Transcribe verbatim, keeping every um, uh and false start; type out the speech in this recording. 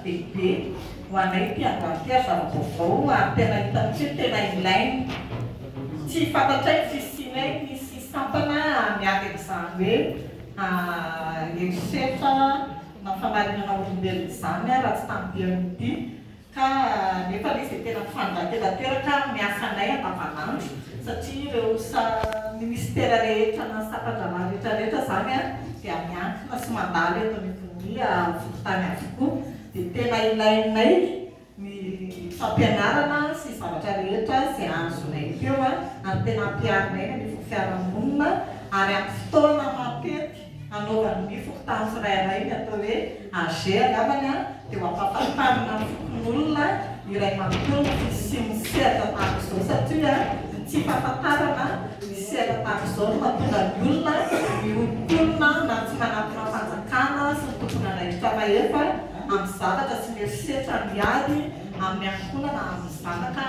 lehibe ho anay mpiangaty zava-baovao ary tena hitany hoe tena ilainy. Tsy fantatray fisianay misy sampana miady amin'izany hoe erisetra na fanarinana olombelona izany raha tsy tambian'ity ka nefa izy tena mifandrantelateraka miasanay andavanandro satria ireo sa ministera rehetra na sampandramà rehetrarehetra zany dia miankina sy mandalo eto amin'ny fokontany avokoa dia tena ilainay ny fampianarana sy zavatra rehetra izay azonay teo ary tena ampiarinay ny fiarahamonina ary amin'ny fotoana matety anaovany ny fokontany tsirairay ny atao hoe age angambany dia mampahafantarina ny fokon'olona iray manontolo sy misehatra tahaka izao satria tsy fahafantarana ny sehatra tahaka izao no mahatonga ny olona miompolona na tsy manatona fanjakana sy ny tompona nahitra mahefa amin'ny zavatra sy mierisetra miady amin'ny ankonana amin'ny zanaka